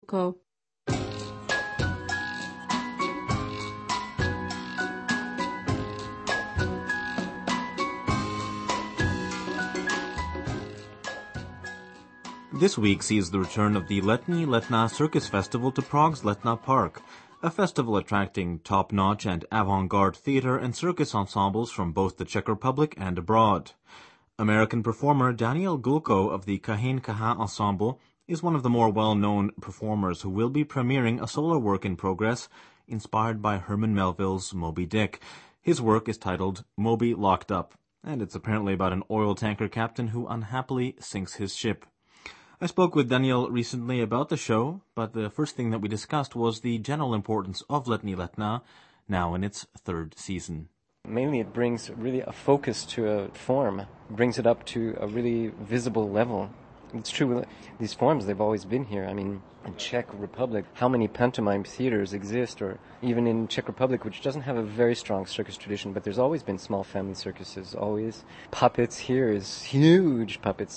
Gulko. This week sees the return of the Letní Letná Circus Festival to Prague's Letná Park, a festival attracting top-notch and avant-garde theater and circus ensembles from both the Czech Republic and abroad. American performer Daniel Gulko of the Kahin Kaha Ensemble is one of the more well-known performers who will be premiering a solo work in progress inspired by Herman Melville's Moby Dick. His work is titled Moby Locked Up, and it's apparently about an oil tanker captain who unhappily sinks his ship. I spoke with Daniel recently about the show, but the first thing that we discussed was the general importance of Letní Letná, now in its third season. Mainly it brings really a focus to a form, brings it up to a really visible level. It's true, these forms, they've always been here. I mean, in Czech Republic, how many pantomime theaters exist, or even in Czech Republic, which doesn't have a very strong circus tradition, but there's always been small family circuses, always. Puppets here is huge puppets,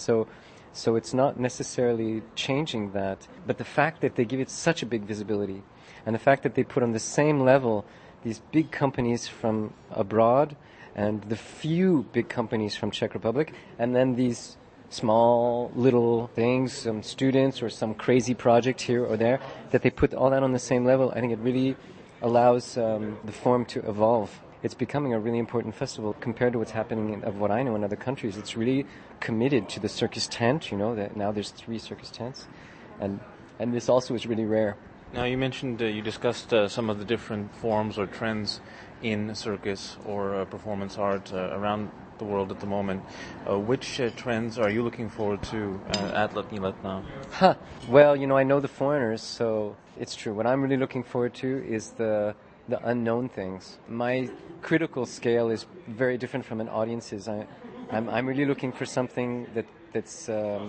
so it's not necessarily changing that, but the fact that they give it such a big visibility, and the fact that they put on the same level these big companies from abroad and the few big companies from Czech Republic, and then these small little things, some students or some crazy project here or there, that they put all that on the same level, I think it really allows the form to evolve. It's becoming a really important festival compared to what's happening of what I know in other countries. It's really committed to the circus tent, that now there's 3 circus tents, and this also is really rare. Now you mentioned, you discussed some of the different forms or trends in circus or performance art around the world at the moment. Which trends are you looking forward to at Letní Letná? Well, I know the foreigners, so it's true. What I'm really looking forward to is the unknown things. My critical scale is very different from an audience's. I'm really looking for something that's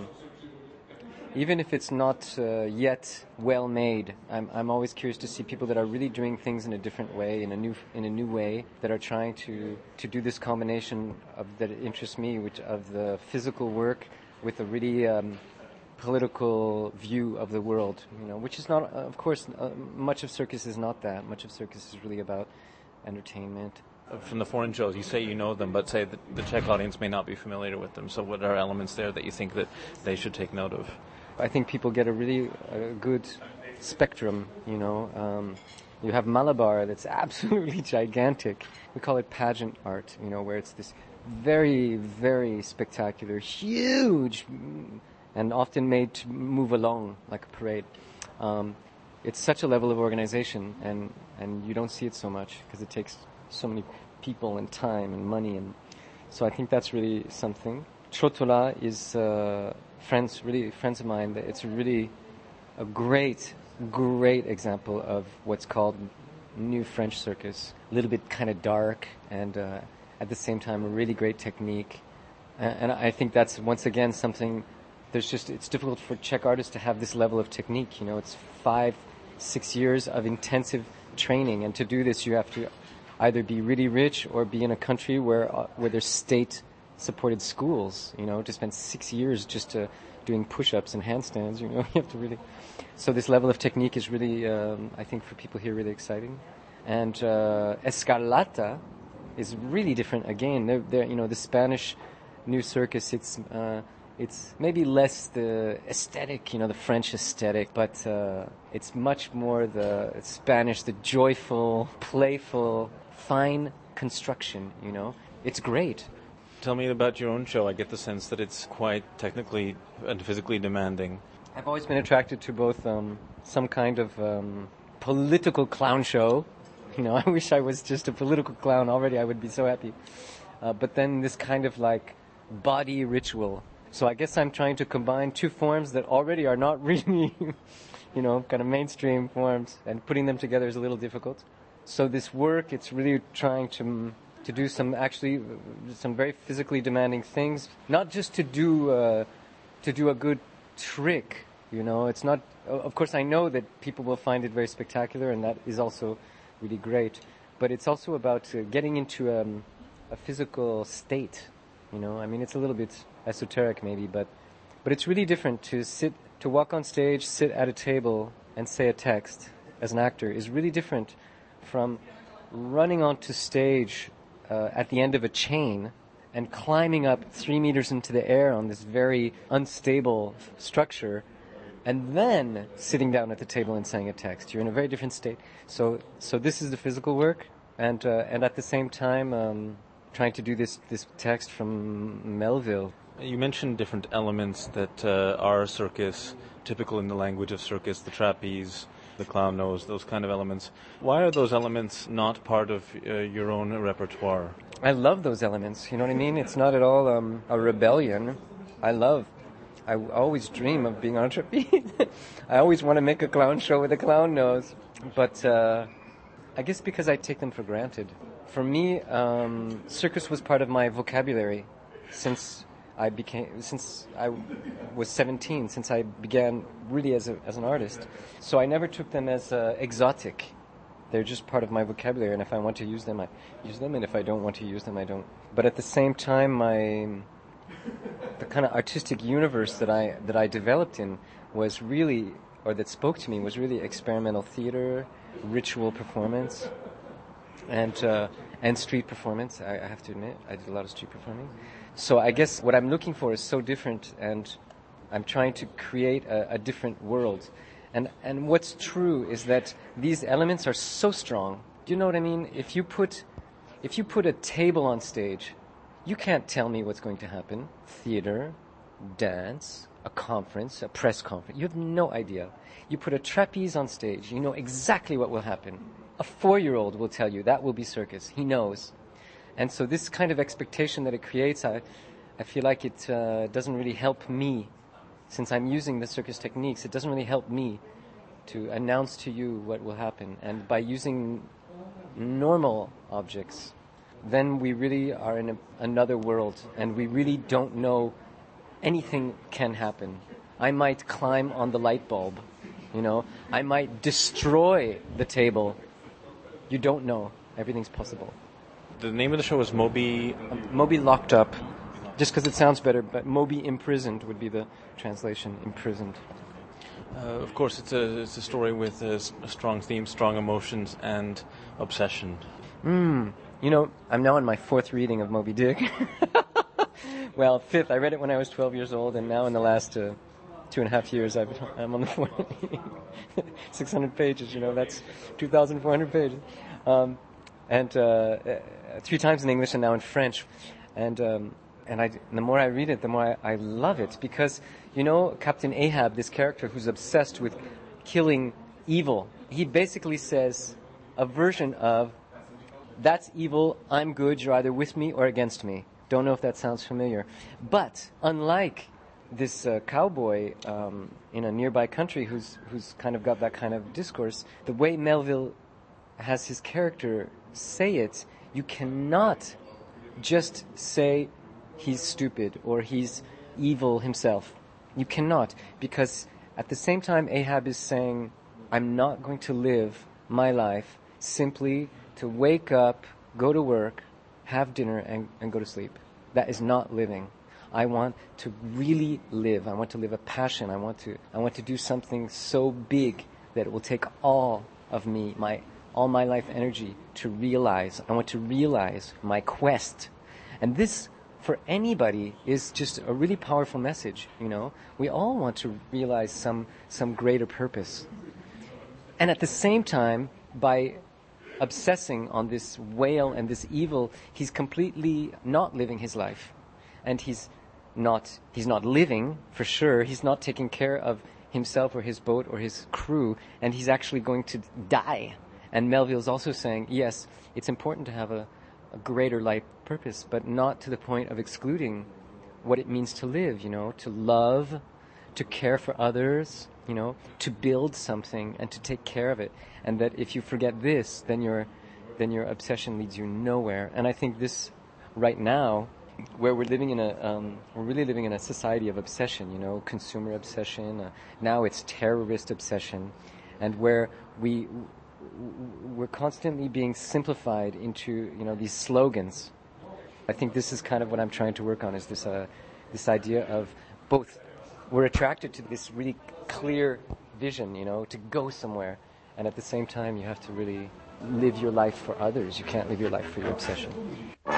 even if it's not yet well made. I'm always curious to see people that are really doing things in a different way, in a new way, that are trying to do this combination that interests me, which of the physical work with a really political view of the world, which is not, of course, much of circus is not that. Much of circus is really about entertainment. From the foreign shows, you say you know them, but say the Czech audience may not be familiar with them. So what are elements there that you think that they should take note of? I think people get a really good spectrum, You have Malabar that's absolutely gigantic. We call it pageant art, where it's this very, very spectacular, huge, and often made to move along like a parade. It's such a level of organization, and you don't see it so much because it takes so many people and time and money, and so I think that's really something. Trottola is friends of mine. It's really a great example of what's called new French circus. A little bit kind of dark, and at the same time a really great technique. And I think that's once again something. It's difficult for Czech artists to have this level of technique. It's 5-6 years of intensive training, and to do this you have to either be really rich or be in a country where there's state-supported schools. To spend 6 years just doing push-ups and handstands. You have to really. So this level of technique is really, I think, for people here, really exciting. And Escarlata is really different. Again, they're the Spanish new circus. It's maybe less the aesthetic, the French aesthetic, but it's much more the Spanish, the joyful, playful, fine construction, It's great. Tell me about your own show. I get the sense that it's quite technically and physically demanding. I've always been attracted to both some kind of political clown show. I wish I was just a political clown already. I would be so happy. But then this kind of like body ritual. So I guess I'm trying to combine 2 forms that already are not really, kind of mainstream forms, and putting them together is a little difficult. So this work, it's really trying to do some very physically demanding things, not just to do a good trick. It's not. Of course, I know that people will find it very spectacular, and that is also really great. But it's also about getting into a physical state. It's a little bit esoteric maybe, but it's really different to walk on stage, sit at a table, and say a text as an actor is really different from running onto stage at the end of a chain and climbing up 3 meters into the air on this very unstable structure, and then sitting down at the table and saying a text. You're in a very different state. So this is the physical work, and at the same time trying to do this text from Melville. You mentioned different elements that are circus, typical in the language of circus, the trapeze, the clown nose, those kind of elements. Why are those elements not part of your own repertoire? I love those elements, you know what I mean? It's not at all a rebellion. I always dream of being on a trapeze. I always want to make a clown show with a clown nose. But I guess because I take them for granted. For me, circus was part of my vocabulary since I was 17, since I began really as an artist. So I never took them as exotic. They're just part of my vocabulary, and if I want to use them, I use them, and if I don't want to use them, I don't. But at the same time, the kind of artistic universe that I developed in was really, or that spoke to me, was really experimental theater, ritual performance, and street performance. I have to admit, I did a lot of street performing. So I guess what I'm looking for is so different, and I'm trying to create a different world. And what's true is that these elements are so strong. Do you know what I mean? If you put a table on stage, you can't tell me what's going to happen. Theater, dance, a conference, a press conference. You have no idea. You put a trapeze on stage, you know exactly what will happen. A 4-year-old will tell you that will be circus. He knows. And so this kind of expectation that it creates, I feel like it doesn't really help me. Since I'm using the circus techniques, it doesn't really help me to announce to you what will happen. And by using normal objects, then we really are in another world, and we really don't know anything can happen. I might climb on the light bulb, you know. I might destroy the table. You don't know. Everything's possible. The name of the show is Moby... Moby Locked Up. Just because it sounds better, but Moby Imprisoned would be the translation, imprisoned. Of course, it's a story with a strong theme, strong emotions, and obsession. You know, I'm now in my 4th reading of Moby Dick. Well, 5th. I read it when I was 12 years old, and now in the last 2.5 years, I'm on the 4th reading. 600 pages, you know, that's 2,400 pages. And 3 times in English and now in French. And the more I read it, the more I love it. Because, you know, Captain Ahab, this character who's obsessed with killing evil, he basically says a version of, that's evil, I'm good, you're either with me or against me. Don't know if that sounds familiar. But unlike this cowboy in a nearby country who's kind of got that kind of discourse, the way Melville has his character say it, you cannot just say he's stupid or he's evil himself. You cannot, because at the same time Ahab is saying, I'm not going to live my life simply to wake up, go to work, have dinner, and go to sleep. That is not living. I want to really live. I want to live a passion. I want to do something so big that it will take all of me, all my life energy to realize. I want to realize my quest. And this, for anybody, is just a really powerful message, you know. We all want to realize some greater purpose. And at the same time, by obsessing on this whale and this evil, he's completely not living his life. And he's not living, for sure. He's not taking care of himself or his boat or his crew, and he's actually going to die. And Melville's also saying, yes, it's important to have a greater life purpose, but not to the point of excluding what it means to live, you know, to love, to care for others, you know, to build something and to take care of it. And that if you forget this, then your obsession leads you nowhere. And I think this, right now, where we're living in we're really living in a society of obsession, you know, consumer obsession. Now it's terrorist obsession, and where we're constantly being simplified into, you know, these slogans. I think this is kind of what I'm trying to work on, is this idea of both. We're attracted to this really clear vision, you know, to go somewhere. And at the same time, you have to really live your life for others. You can't live your life for your obsession.